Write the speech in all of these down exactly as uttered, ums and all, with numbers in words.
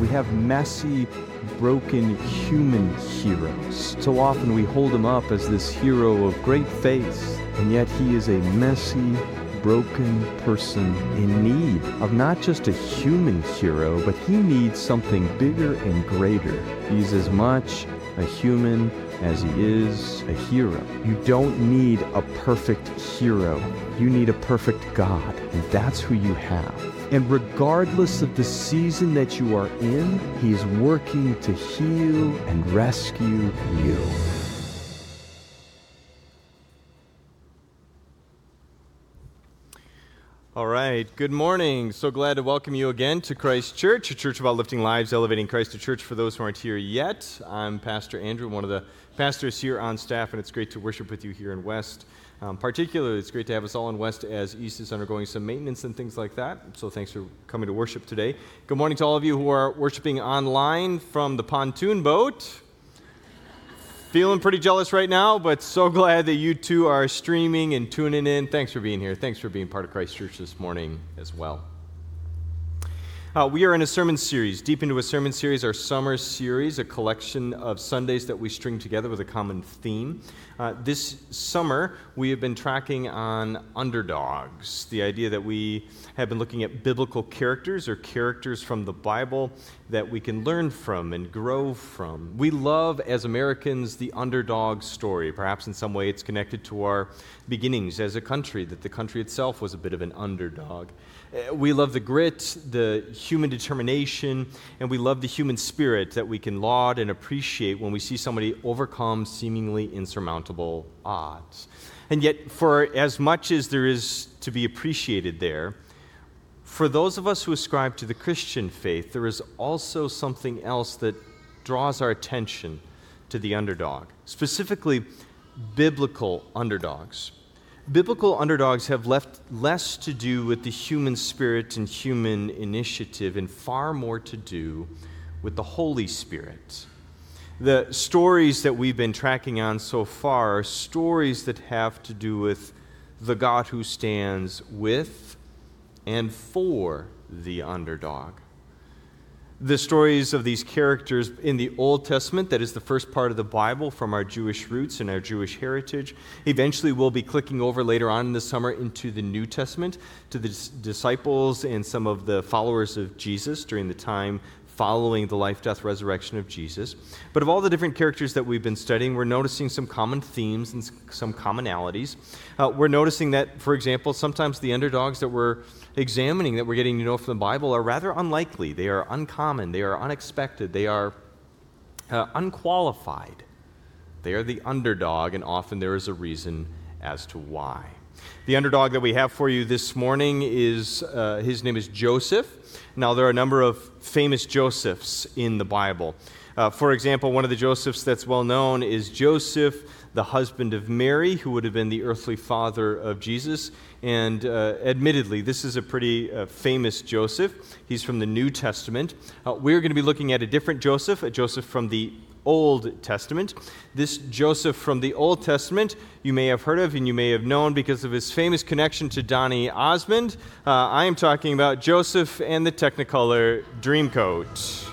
We have messy, broken human heroes. So often we hold him up as this hero of great faith, and yet he is a messy, broken person in need of not just a human hero, but he needs something bigger and greater. He's as much a human as he is a hero. You don't need a perfect hero. You need a perfect God, and that's who you have. And regardless of the season that you are in, he is working to heal and rescue you. All right, good morning. So glad to welcome you again to Christ Church, a church about lifting lives, elevating Christ, a church for those who aren't here yet. I'm Pastor Andrew, one of the pastors here on staff, and it's great to worship with you here in West. Um, particularly, it's great to have us all in West as East is undergoing some maintenance and things like that. So thanks for coming to worship today. Good morning to all of you who are worshiping online from the pontoon boat. Feeling pretty jealous right now, but so glad that you too are streaming and tuning in. Thanks for being here. Thanks for being part of Christ Church this morning as well. Uh, we are in a sermon series, deep into a sermon series, our summer series, a collection of Sundays that we string together with a common theme. Uh, this summer, we have been tracking on underdogs, the idea that we have been looking at biblical characters or characters from the Bible that we can learn from and grow from. We love, as Americans, the underdog story. Perhaps in some way it's connected to our beginnings as a country, that the country itself was a bit of an underdog. We love the grit, the human determination, and we love the human spirit that we can laud and appreciate when we see somebody overcome seemingly insurmountable odds. And yet, for as much as there is to be appreciated there, for those of us who ascribe to the Christian faith, there is also something else that draws our attention to the underdog, specifically biblical underdogs. Biblical underdogs have left less to do with the human spirit and human initiative and far more to do with the Holy Spirit. The stories that we've been tracking on so far are stories that have to do with the God who stands with and for the underdog. The stories of these characters in the Old Testament, that is the first part of the Bible from our Jewish roots and our Jewish heritage. Eventually we'll be clicking over later on in the summer into the New Testament, to the disciples and some of the followers of Jesus during the time following the life, death, resurrection of Jesus. But of all the different characters that we've been studying, we're noticing some common themes and some commonalities. Uh, we're noticing that, for example, sometimes the underdogs that we're examining, that we're getting to know from the Bible, are rather unlikely. They are uncommon. They are unexpected. They are uh, unqualified. They are the underdog, and often there is a reason as to why. The underdog that we have for you this morning is, uh, his name is Joseph. Now, there are a number of famous Josephs in the Bible. Uh, for example, one of the Josephs that's well known is Joseph, the husband of Mary, who would have been the earthly father of Jesus. And uh, admittedly, this is a pretty uh, famous Joseph. He's from the New Testament. Uh, we're going to be looking at a different Joseph, a Joseph from the Old Testament. This Joseph from the Old Testament you may have heard of and you may have known because of his famous connection to Donny Osmond. Uh, I am talking about Joseph and the Technicolor Dreamcoat.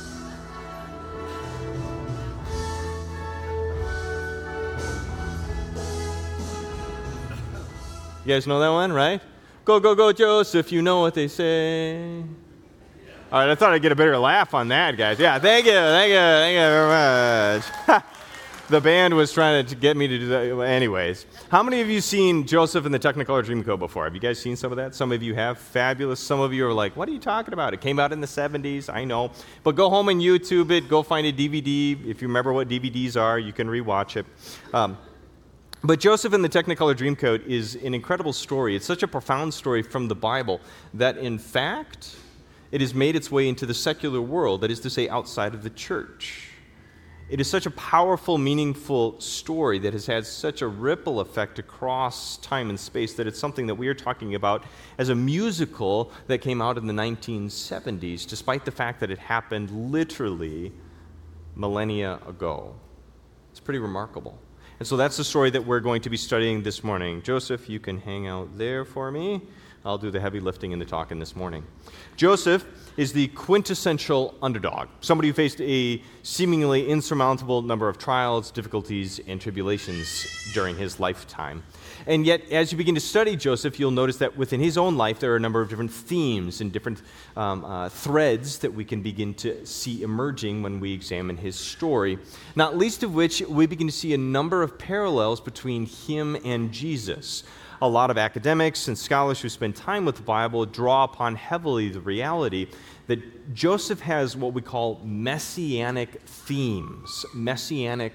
You guys know that one, right? Go, go, go, Joseph, you know what they say. All right, I thought I'd get a better laugh on that, guys. Yeah, thank you, thank you, thank you very much. The band was trying to get me to do that. Anyways, how many of you seen Joseph and the Technicolor Dreamcoat before? Have you guys seen some of that? Some of you have. Fabulous. Some of you are like, what are you talking about? It came out in the seventies, I know. But go home and YouTube it. Go find a D V D. If you remember what D V Ds are, you can rewatch it. Um, But Joseph and the Technicolor Dreamcoat is an incredible story. It's such a profound story from the Bible that, in fact, it has made its way into the secular world, that is to say, outside of the church. It is such a powerful, meaningful story that has had such a ripple effect across time and space that it's something that we are talking about as a musical that came out in the nineteen seventies, despite the fact that it happened literally millennia ago. It's pretty remarkable. And so that's the story that we're going to be studying this morning. Joseph, you can hang out there for me. I'll do the heavy lifting and the talking this morning. Joseph is the quintessential underdog, somebody who faced a seemingly insurmountable number of trials, difficulties, and tribulations during his lifetime. And yet, as you begin to study Joseph, you'll notice that within his own life, there are a number of different themes and different um, uh, threads that we can begin to see emerging when we examine his story, not least of which we begin to see a number of parallels between him and Jesus. A lot of academics and scholars who spend time with the Bible draw upon heavily the reality that Joseph has what we call messianic themes, messianic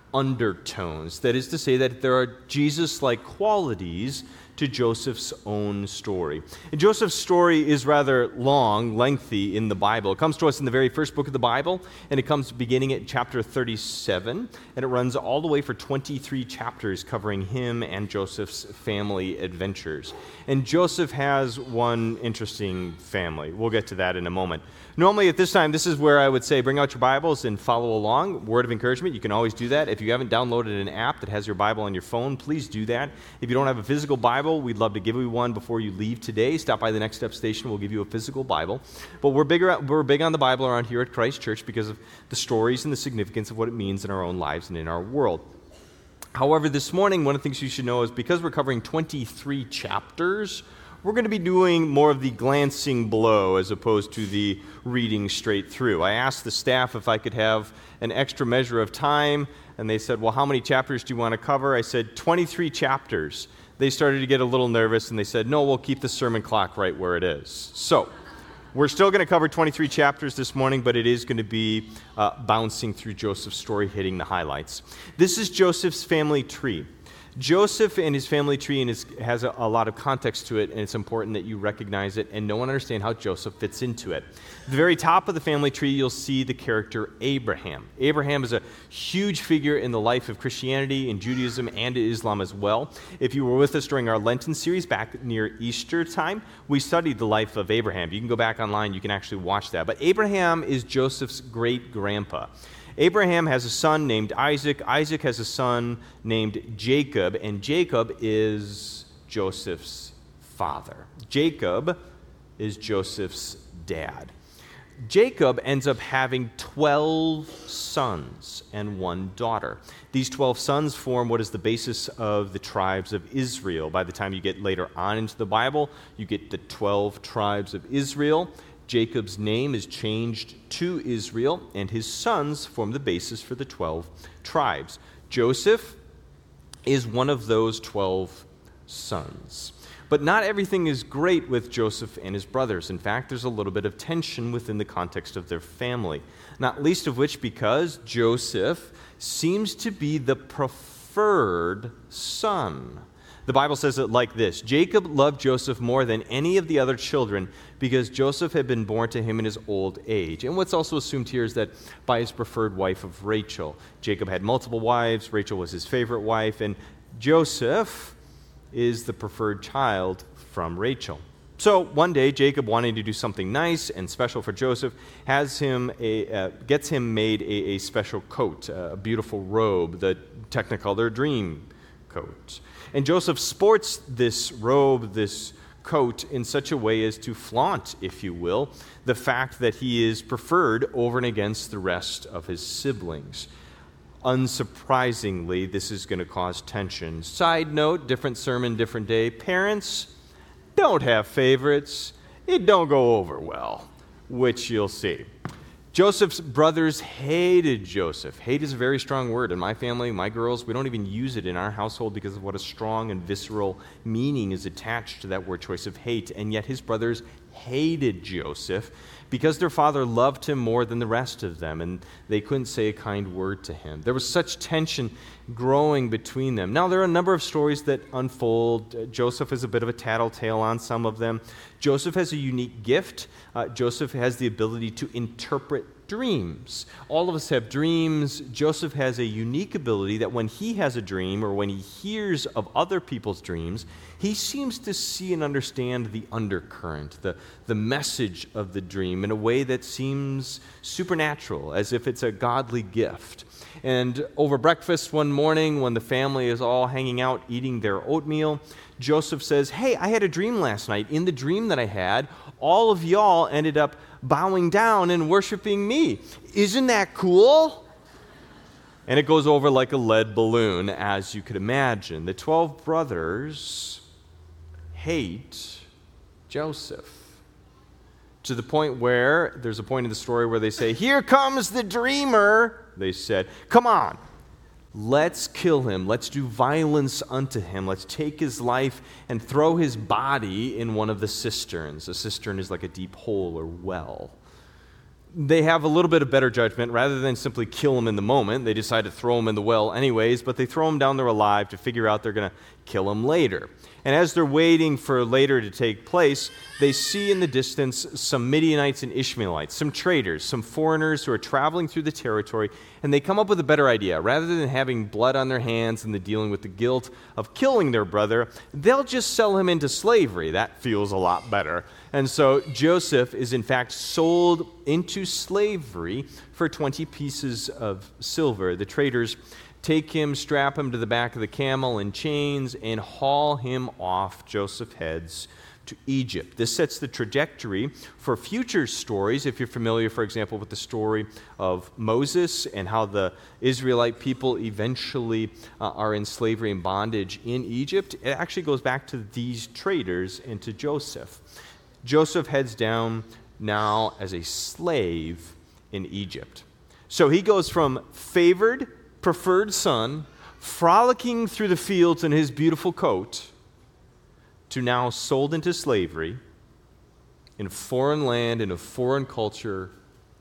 undertones. That is to say that there are Jesus-like qualities to Joseph's own story. And Joseph's story is rather long, lengthy in the Bible. It comes to us in the very first book of the Bible, and it comes beginning at chapter thirty-seven, and it runs all the way for twenty-three chapters covering him and Joseph's family adventures. And Joseph has one interesting family. We'll get to that in a moment. Normally at this time, this is where I would say bring out your Bibles and follow along. Word of encouragement, you can always do that. If you haven't downloaded an app that has your Bible on your phone, please do that. If you don't have a physical Bible, we'd love to give you one before you leave today. Stop by the Next Step station. We'll give you a physical Bible. But we're bigger, we're big on the Bible around here at Christ Church because of the stories and the significance of what it means in our own lives and in our world. However, this morning, one of the things you should know is because we're covering twenty-three chapters, we're going to be doing more of the glancing below as opposed to the reading straight through. I asked the staff if I could have an extra measure of time, and they said, well, how many chapters do you want to cover? I said, twenty-three chapters. They started to get a little nervous, and they said, no, we'll keep the sermon clock right where it is. So we're still going to cover twenty-three chapters this morning, but it is going to be uh, bouncing through Joseph's story, hitting the highlights. This is Joseph's family tree. Joseph and his family tree and his, has a, a lot of context to it, and it's important that you recognize it and know and understand how Joseph fits into it. At the very top of the family tree, you'll see the character Abraham. Abraham is a huge figure in the life of Christianity and Judaism and Islam as well. If you were with us during our Lenten series back near Easter time, we studied the life of Abraham. You can go back online, you can actually watch that. But Abraham is Joseph's great-grandpa. Abraham has a son named Isaac. Isaac has a son named Jacob, and Jacob is Joseph's father. Jacob is Joseph's dad. Jacob ends up having twelve sons and one daughter. These twelve sons form what is the basis of the tribes of Israel. By the time you get later on into the Bible, you get the twelve tribes of Israel. Jacob's name is changed to Israel, and his sons form the basis for the twelve tribes. Joseph is one of those twelve sons. But not everything is great with Joseph and his brothers. In fact, there's a little bit of tension within the context of their family, not least of which because Joseph seems to be the preferred son. The Bible says it like this: Jacob loved Joseph more than any of the other children because Joseph had been born to him in his old age. And what's also assumed here is that by his preferred wife of Rachel. Jacob had multiple wives. Rachel was his favorite wife. And Joseph is the preferred child from Rachel. So one day, Jacob, wanting to do something nice and special for Joseph, has him a, uh, gets him made a, a special coat, a beautiful robe, the Technicolor Dream coat. And Joseph sports this robe, this coat, in such a way as to flaunt, if you will, the fact that he is preferred over and against the rest of his siblings. Unsurprisingly, this is going to cause tension. Side note, different sermon, different day. Parents, don't have favorites. It don't go over well, which you'll see. Joseph's brothers hated Joseph. Hate is a very strong word. In my family, my girls, we don't even use it in our household because of what a strong and visceral meaning is attached to that word choice of hate. And yet his brothers hated Joseph because their father loved him more than the rest of them, and they couldn't say a kind word to him. There was such tension growing between them. Now, there are a number of stories that unfold. Joseph is a bit of a tattletale on some of them. Joseph has a unique gift. Uh, Joseph has the ability to interpret dreams. All of us have dreams. Joseph has a unique ability that when he has a dream or when he hears of other people's dreams, he seems to see and understand the undercurrent, the, the message of the dream in a way that seems supernatural, as if it's a godly gift. And over breakfast one morning, when the family is all hanging out eating their oatmeal, Joseph says, "Hey, I had a dream last night. In the dream that I had, all of y'all ended up bowing down and worshiping me. Isn't that cool?" And it goes over like a lead balloon, as you could imagine. The twelve brothers hate Joseph to the point where there's a point in the story where they say, "Here comes the dreamer." They said, "Come on, let's kill him. Let's do violence unto him. Let's take his life and throw his body in one of the cisterns." A cistern is like a deep hole or well. They have a little bit of better judgment. Rather than simply kill him in the moment, they decide to throw him in the well anyways, but they throw him down there alive to figure out they're going to kill him later. And as they're waiting for later to take place, they see in the distance some Midianites and Ishmaelites, some traders, some foreigners who are traveling through the territory, and they come up with a better idea. Rather than having blood on their hands and the dealing with the guilt of killing their brother, they'll just sell him into slavery. That feels a lot better. And so Joseph is in fact sold into slavery for twenty pieces of silver. The traders take him, strap him to the back of the camel in chains, and haul him off. Joseph heads to Egypt. This sets the trajectory for future stories. If you're familiar, for example, with the story of Moses and how the Israelite people eventually uh, are in slavery and bondage in Egypt, it actually goes back to these traders and to Joseph. Joseph heads down now as a slave in Egypt. So he goes from favored, preferred son, frolicking through the fields in his beautiful coat, to now sold into slavery in a foreign land, in a foreign culture,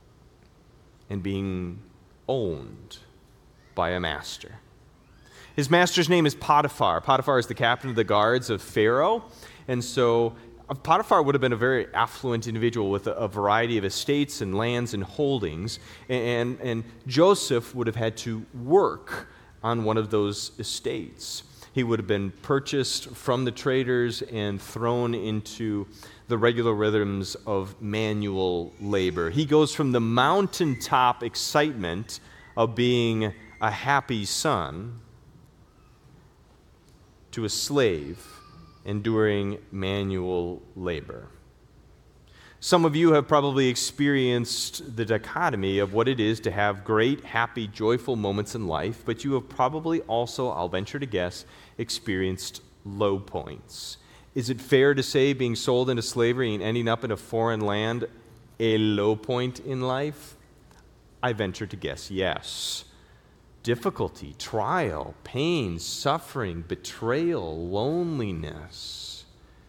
and being owned by a master. His master's name is Potiphar. Potiphar is the captain of the guards of Pharaoh, and so Potiphar would have been a very affluent individual with a, a variety of estates and lands and holdings, and, and Joseph would have had to work on one of those estates. He would have been purchased from the traders and thrown into the regular rhythms of manual labor. He goes from the mountaintop excitement of being a happy son to a slave enduring manual labor. Some of you have probably experienced the dichotomy of what it is to have great, happy, joyful moments in life, but you have probably also, I'll venture to guess, experienced low points. Is it fair to say being sold into slavery and ending up in a foreign land a low point in life? I venture to guess yes. Difficulty, trial, pain, suffering, betrayal, loneliness.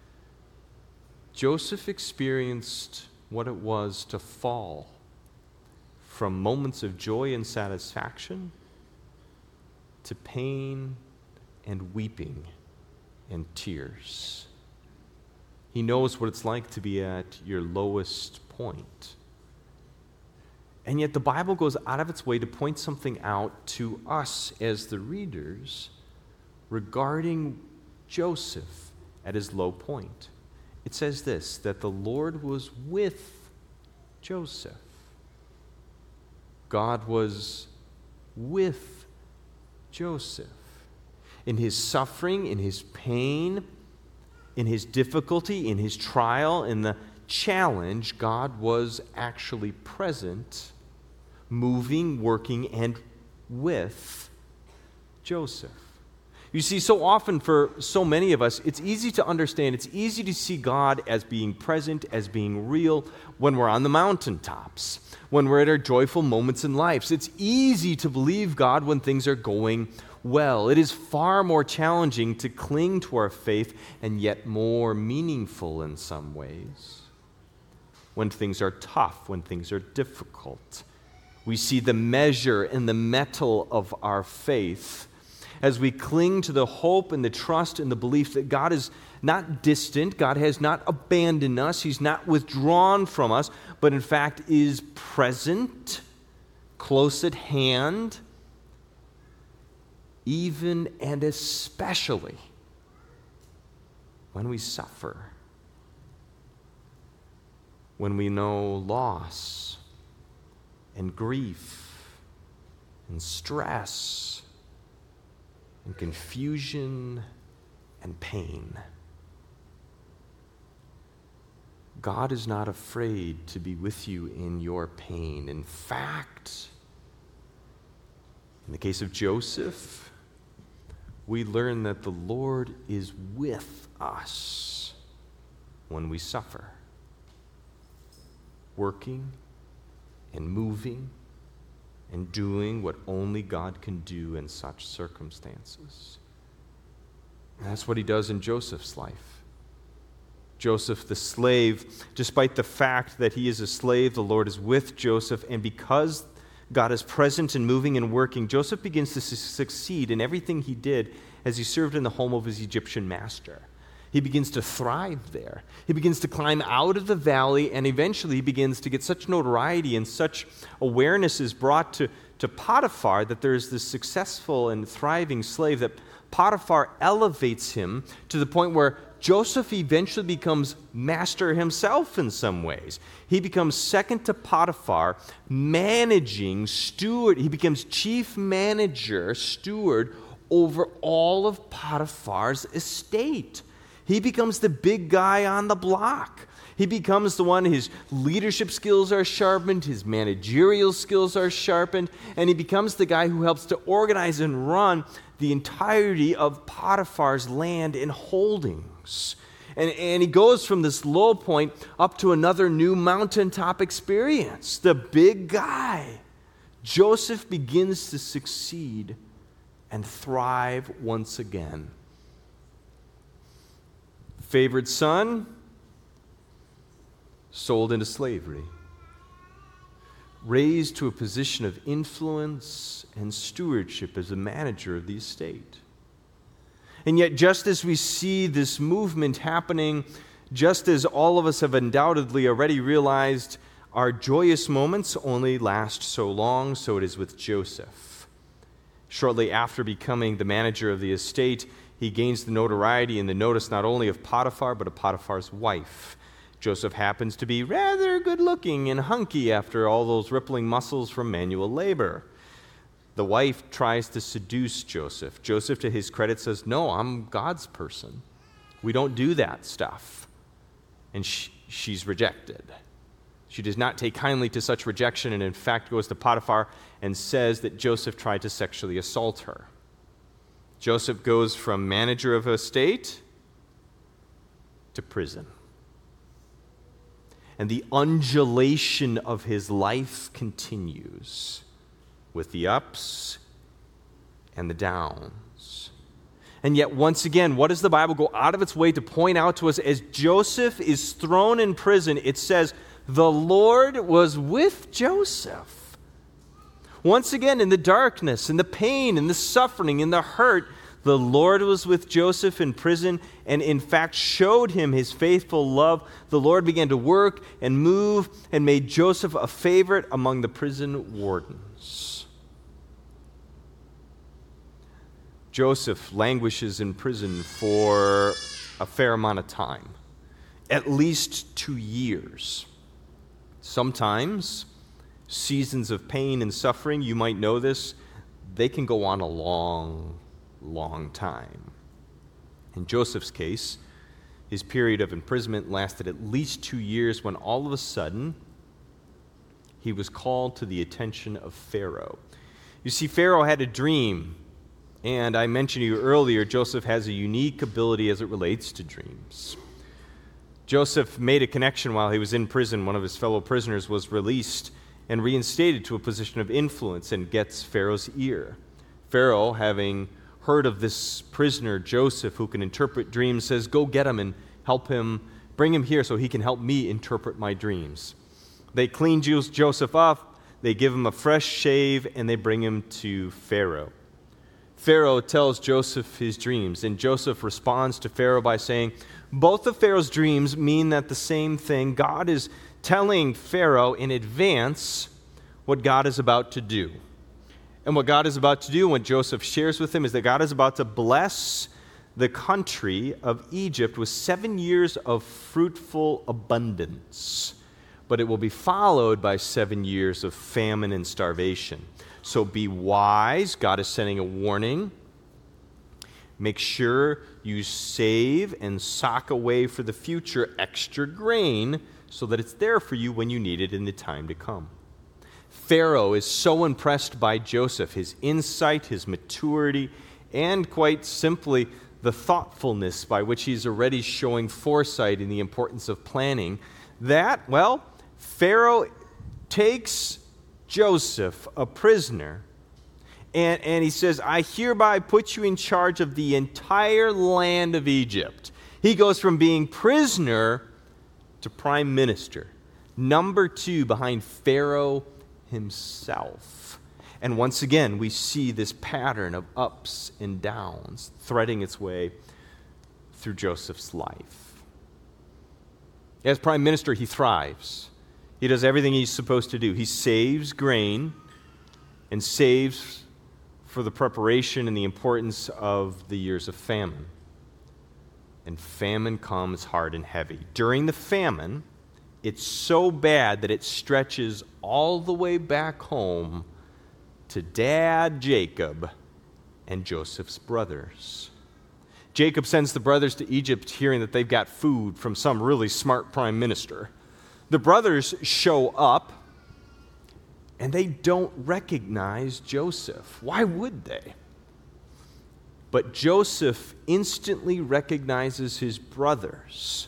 Joseph experienced what it was to fall from moments of joy and satisfaction to pain and weeping and tears. He knows what it's like to be at your lowest point. And yet the Bible goes out of its way to point something out to us as the readers regarding Joseph at his low point. It says this, that the Lord was with Joseph. God was with Joseph. In his suffering, in his pain, in his difficulty, in his trial, in the challenge, God was actually present, moving, working, and with Joseph. You see, so often for so many of us, it's easy to understand, it's easy to see God as being present, as being real when we're on the mountaintops, when we're at our joyful moments in life. It's easy to believe God when things are going well. It is far more challenging to cling to our faith, and yet more meaningful in some ways when things are tough, when things are difficult. We see the measure and the metal of our faith as we cling to the hope and the trust and the belief that God is not distant, God has not abandoned us, He's not withdrawn from us, but in fact is present, close at hand, even and especially when we suffer, when we know loss and grief and stress and confusion and pain. God is not afraid to be with you in your pain. In fact, in the case of Joseph, we learn that the Lord is with us when we suffer, working and moving and doing what only God can do in such circumstances. And that's what He does in Joseph's life. Joseph the slave, despite the fact that he is a slave, the Lord is with Joseph, and because God is present and moving and working, Joseph begins to su- succeed in everything he did as he served in the home of his Egyptian master. He begins to thrive there. He begins to climb out of the valley, and eventually he begins to get such notoriety and such awareness is brought to, to Potiphar that there's this successful and thriving slave that Potiphar elevates him to the point where Joseph eventually becomes master himself in some ways. He becomes second to Potiphar, managing, steward. He becomes chief manager, steward over all of Potiphar's estate. He becomes the big guy on the block. He becomes the one, his leadership skills are sharpened, his managerial skills are sharpened, and he becomes the guy who helps to organize and run the entirety of Potiphar's land and holdings. And, and he goes from this low point up to another new mountaintop experience. The big guy. Joseph begins to succeed and thrive once again. Favored son, sold into slavery. Raised to a position of influence and stewardship as a manager of the estate. And yet, just as we see this movement happening, just as all of us have undoubtedly already realized, our joyous moments only last so long, so it is with Joseph. Shortly after becoming the manager of the estate, he gains the notoriety and the notice not only of Potiphar, but of Potiphar's wife. Joseph happens to be rather good-looking and hunky after all those rippling muscles from manual labor. The wife tries to seduce Joseph. Joseph, to his credit, says, "No, I'm God's person. We don't do that stuff." And she, she's rejected. She does not take kindly to such rejection and in fact goes to Potiphar and says that Joseph tried to sexually assault her. Joseph goes from manager of a estate to prison. And the undulation of his life continues with the ups and the downs. And yet, once again, what does the Bible go out of its way to point out to us? As Joseph is thrown in prison, it says, the Lord was with Joseph. Once again, in the darkness, in the pain, in the suffering, in the hurt, the Lord was with Joseph in prison and in fact showed him his faithful love. The Lord began to work and move and made Joseph a favorite among the prison wardens. Joseph languishes in prison for a fair amount of time, at least two years. Sometimes seasons of pain and suffering, you might know this, they can go on a long long time. In Joseph's case, his period of imprisonment lasted at least two years when all of a sudden he was called to the attention of Pharaoh. You see, Pharaoh had a dream, and I mentioned to you earlier, Joseph has a unique ability as it relates to dreams. Joseph made a connection while he was in prison. One of his fellow prisoners was released and reinstated to a position of influence and gets Pharaoh's ear. Pharaoh, having heard of this prisoner, Joseph, who can interpret dreams, says, "Go get him and help him, bring him here so he can help me interpret my dreams." They clean Joseph up, they give him a fresh shave, and they bring him to Pharaoh. Pharaoh tells Joseph his dreams, and Joseph responds to Pharaoh by saying, both of Pharaoh's dreams mean that the same thing. God is telling Pharaoh in advance what God is about to do. And what God is about to do, what Joseph shares with him, is that God is about to bless the country of Egypt with seven years of fruitful abundance. But it will be followed by seven years of famine and starvation. So be wise. God is sending a warning. Make sure you save and sock away for the future extra grain so that it's there for you when you need it in the time to come. Pharaoh is so impressed by Joseph, his insight, his maturity, and quite simply, the thoughtfulness by which he's already showing foresight in the importance of planning, that, well, Pharaoh takes Joseph, a prisoner, and, and he says, I hereby put you in charge of the entire land of Egypt. He goes from being prisoner to prime minister, number two behind Pharaoh himself. And once again, we see this pattern of ups and downs threading its way through Joseph's life. As prime minister, he thrives. He does everything he's supposed to do. He saves grain and saves for the preparation and the importance of the years of famine. And famine comes hard and heavy. During the famine, it's so bad that it stretches all the way back home to Dad Jacob and Joseph's brothers. Jacob sends the brothers to Egypt hearing that they've got food from some really smart prime minister. The brothers show up, and they don't recognize Joseph. Why would they? But Joseph instantly recognizes his brothers.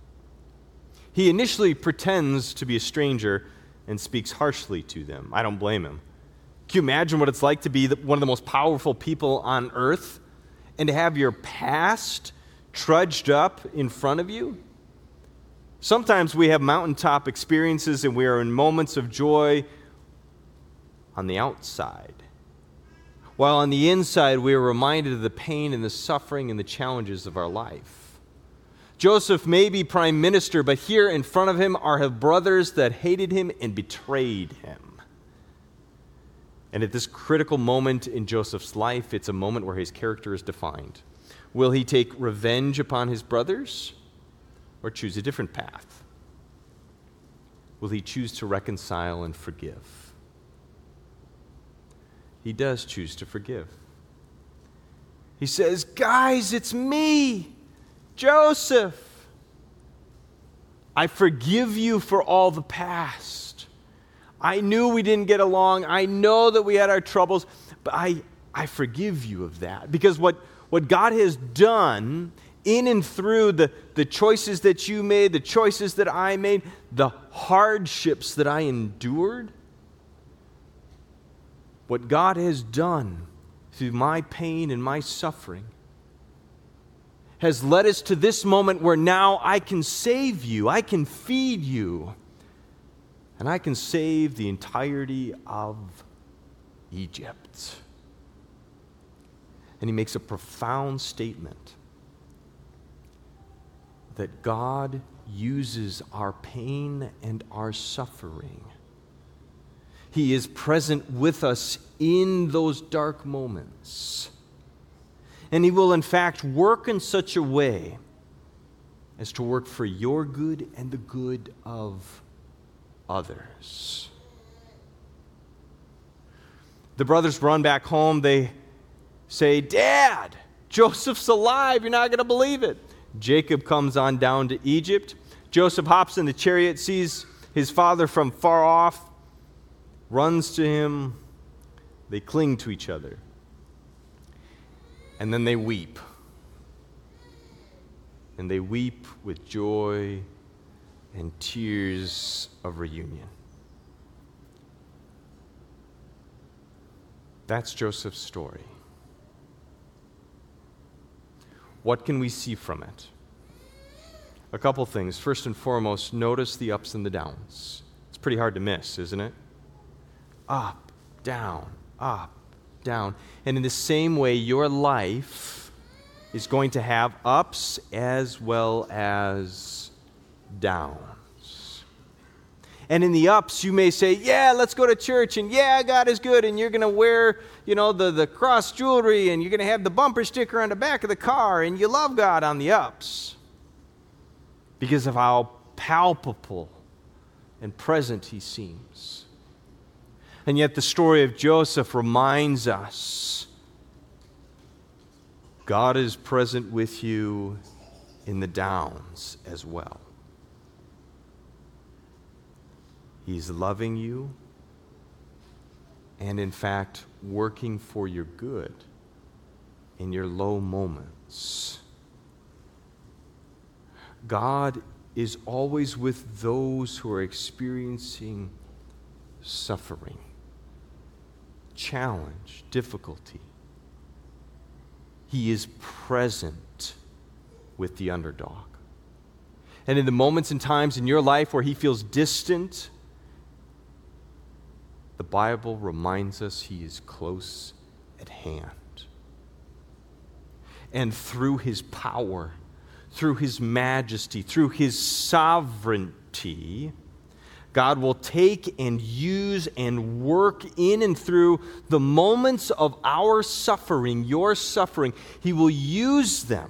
He initially pretends to be a stranger and speaks harshly to them. I don't blame him. Can you imagine what it's like to be the, one of the most powerful people on earth and to have your past trudged up in front of you? Sometimes we have mountaintop experiences and we are in moments of joy on the outside, while on the inside we are reminded of the pain and the suffering and the challenges of our life. Joseph may be prime minister, but here in front of him are his brothers that hated him and betrayed him. And at this critical moment in Joseph's life, it's a moment where his character is defined. Will he take revenge upon his brothers or choose a different path? Will he choose to reconcile and forgive? He does choose to forgive. He says, guys, it's me, Joseph. I forgive you for all the past. I knew we didn't get along. I know that we had our troubles, but I, I forgive you of that. Because what, what God has done in and through the, the choices that you made, the choices that I made, the hardships that I endured, what God has done through my pain and my suffering has led us to this moment where now I can save you, I can feed you, and I can save the entirety of Egypt. And he makes a profound statement that God uses our pain and our suffering. He is present with us in those dark moments. And he will, in fact, work in such a way as to work for your good and the good of others. The brothers run back home. They say, Dad, Joseph's alive. You're not going to believe it. Jacob comes on down to Egypt. Joseph hops in the chariot, sees his father from far off, runs to him. They cling to each other. And then they weep. And they weep with joy and tears of reunion. That's Joseph's story. What can we see from it? A couple things. First and foremost, notice the ups and the downs. It's pretty hard to miss, isn't it? Up, down, up, down. And in the same way, your life is going to have ups as well as downs. And in the ups, you may say, yeah, let's go to church, and yeah, God is good, and you're going to wear, you know, the, the cross jewelry, and you're going to have the bumper sticker on the back of the car, and you love God on the ups because of how palpable and present he seems. And yet the story of Joseph reminds us God is present with you in the downs as well. He's loving you and, in fact, working for your good in your low moments. God is always with those who are experiencing suffering, challenge, difficulty. He is present with the underdog. And in the moments and times in your life where he feels distant, the Bible reminds us he is close at hand. And through his power, through his majesty, through his sovereignty, God will take and use and work in and through the moments of our suffering, your suffering. He will use them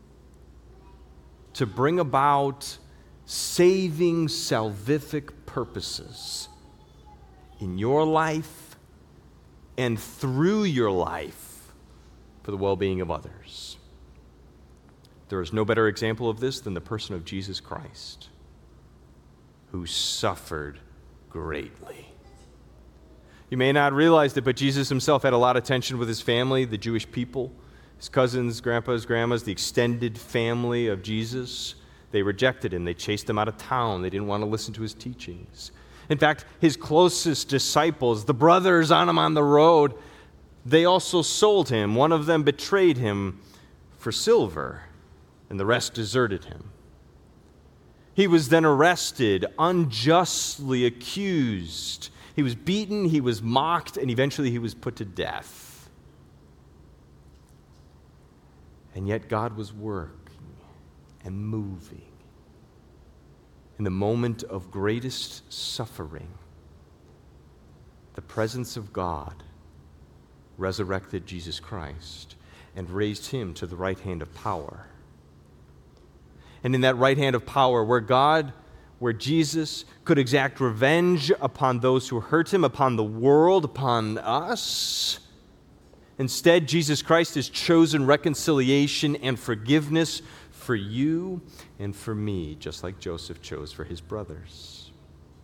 to bring about saving, salvific purposes in your life and through your life for the well-being of others. There is no better example of this than the person of Jesus Christ, who suffered greatly. You may not realize it, but Jesus himself had a lot of tension with his family, the Jewish people, his cousins, grandpas, grandmas, the extended family of Jesus. They rejected him. They chased him out of town. They didn't want to listen to his teachings. In fact, his closest disciples, the brothers on him on the road, they also sold him. One of them betrayed him for silver, and the rest deserted him. He was then arrested, unjustly accused. He was beaten, he was mocked, and eventually he was put to death. And yet God was working and moving. In the moment of greatest suffering, the presence of God resurrected Jesus Christ and raised him to the right hand of power. And in that right hand of power, where God, where Jesus could exact revenge upon those who hurt him, upon the world, upon us, instead, Jesus Christ has chosen reconciliation and forgiveness for you and for me, just like Joseph chose for his brothers.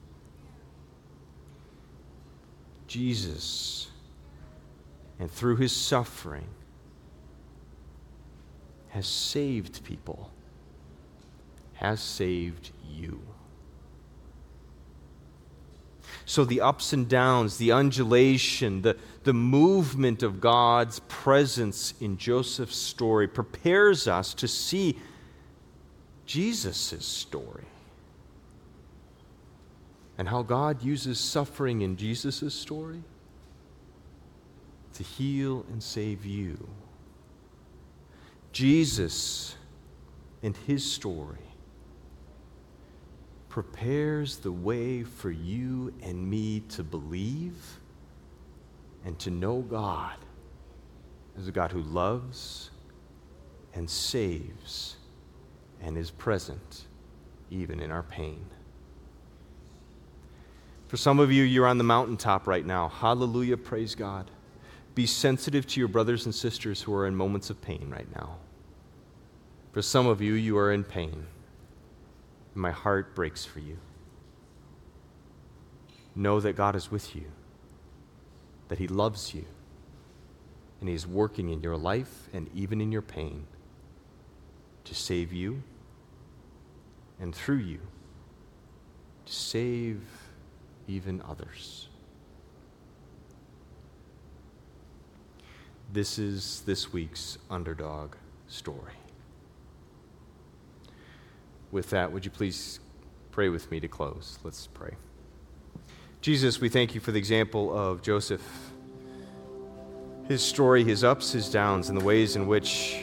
Jesus, and through his suffering, has saved people, has saved you. So the ups and downs, the undulation, the, the movement of God's presence in Joseph's story prepares us to see Jesus' story and how God uses suffering in Jesus' story to heal and save you. Jesus, in his story, prepares the way for you and me to believe and to know God as a God who loves and saves and is present even in our pain. For some of you, you're on the mountaintop right now. Hallelujah, praise God. Be sensitive to your brothers and sisters who are in moments of pain right now. For some of you, you are in pain. My heart breaks for you. Know that God is with you, that he loves you, and he is working in your life and even in your pain to save you and through you to save even others. This is this week's underdog story. With that, would you please pray with me to close? Let's pray. Jesus, we thank you for the example of Joseph his story, his ups, his downs, and the ways in which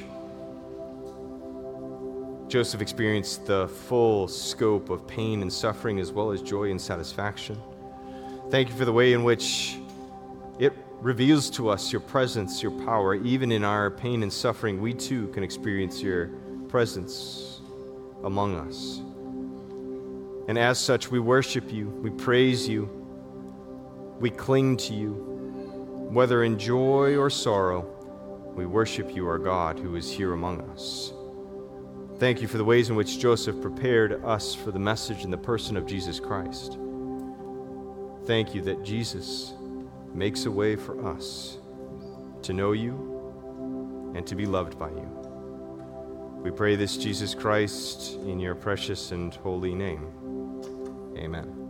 Joseph experienced the full scope of pain and suffering as well as joy and satisfaction. Thank you for the way in which it reveals to us your presence, your power. Even in our pain and suffering, we too can experience your presence among us. And as such, we worship you, we praise you, we cling to you. Whether in joy or sorrow, we worship you, our God, who is here among us. Thank you for the ways in which Joseph prepared us for the message in the person of Jesus Christ. Thank you that Jesus makes a way for us to know you and to be loved by you. We pray this, Jesus Christ, in your precious and holy name. Amen.